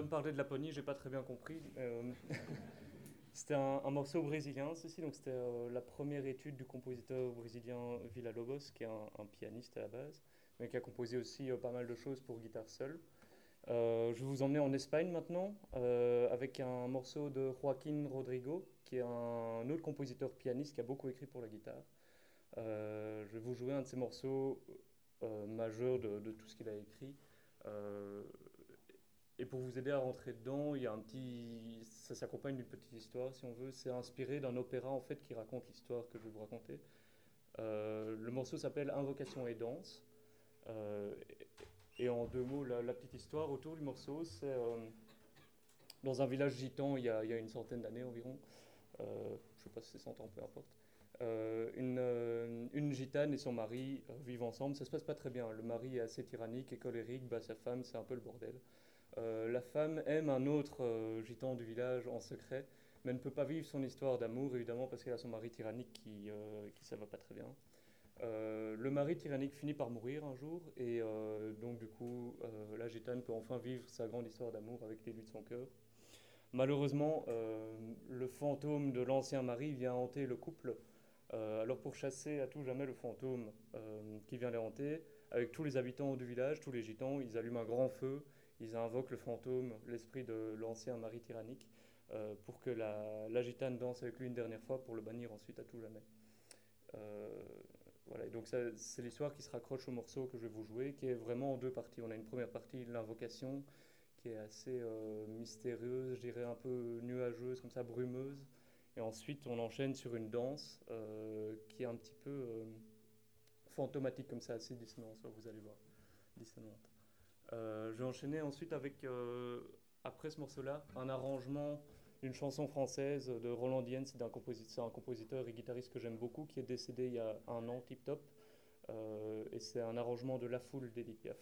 me parlait de Laponie, j'ai pas très bien compris. C'était un morceau brésilien, ceci, donc c'était la première étude du compositeur brésilien Villa-Lobos, qui est un pianiste à la base, mais qui a composé aussi pas mal de choses pour guitare seule. Je vais vous emmener en Espagne maintenant, avec un morceau de Joaquín Rodrigo, qui est un autre compositeur pianiste qui a beaucoup écrit pour la guitare. Je vais vous jouer un de ses morceaux majeurs de tout ce qu'il a écrit. Euh, et pour vous aider à rentrer dedans, il y a un petit, ça s'accompagne d'une petite histoire, si on veut. C'est inspiré d'un opéra en fait qui raconte l'histoire que je vais vous raconter. Le morceau s'appelle Invocation et danse. Euh, et en deux mots, la petite histoire autour du morceau, c'est dans un village gitan il y a une centaine d'années environ. Je ne sais pas si c'est 100 ans, peu importe. Une gitane et son mari vivent ensemble. Ça se passe pas très bien. Le mari est assez tyrannique et colérique, bat sa femme, c'est un peu le bordel. La femme aime un autre gitan du village en secret, mais ne peut pas vivre son histoire d'amour, évidemment, parce qu'elle a son mari tyrannique qui ça va pas très bien. Le mari tyrannique finit par mourir un jour, et donc du coup, la gitane peut enfin vivre sa grande histoire d'amour avec l'élu de son cœur. Malheureusement, le fantôme de l'ancien mari vient hanter le couple. Alors pour chasser à tout jamais le fantôme qui vient les hanter, avec tous les habitants du village, tous les gitans, ils allument un grand feu, ils invoquent le fantôme, l'esprit de l'ancien mari tyrannique, pour que la gitane danse avec lui une dernière fois pour le bannir ensuite à tout jamais. Euh, voilà, et donc c'est l'histoire qui se raccroche au morceau que je vais vous jouer, qui est vraiment en deux parties. On a une première partie, l'invocation, qui est assez mystérieuse, je dirais un peu nuageuse, comme ça, brumeuse. Et ensuite, on enchaîne sur une danse qui est un petit peu fantomatique, comme ça, assez dissonante, vous allez voir, dissonante. Je vais enchaîner ensuite avec, après ce morceau-là, un arrangement d'une chanson française de Roland Dienne. C'est un compositeur et guitariste que j'aime beaucoup, qui est décédé il y a un an, tip top. Et c'est un arrangement de La Foule d'Edith Piaf.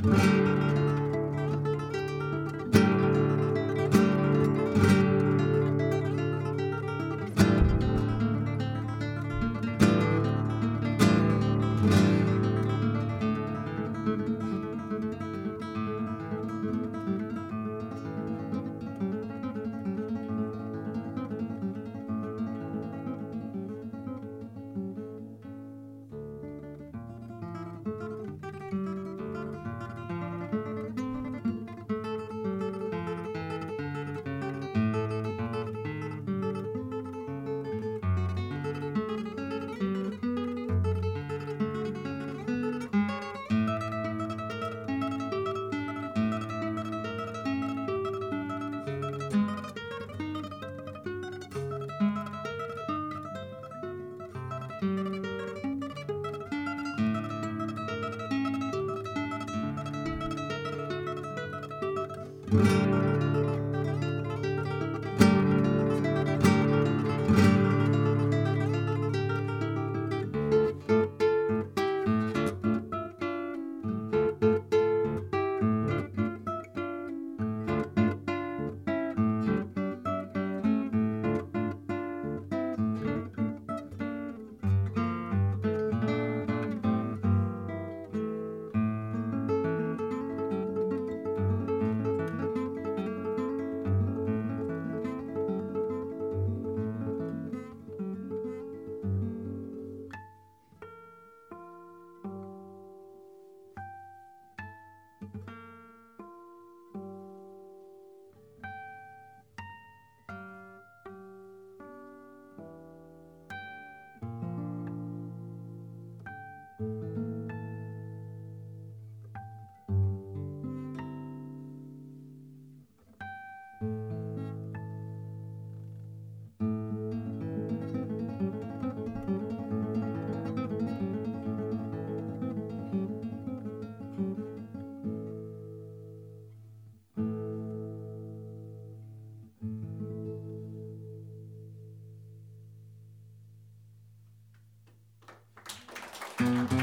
Thank you.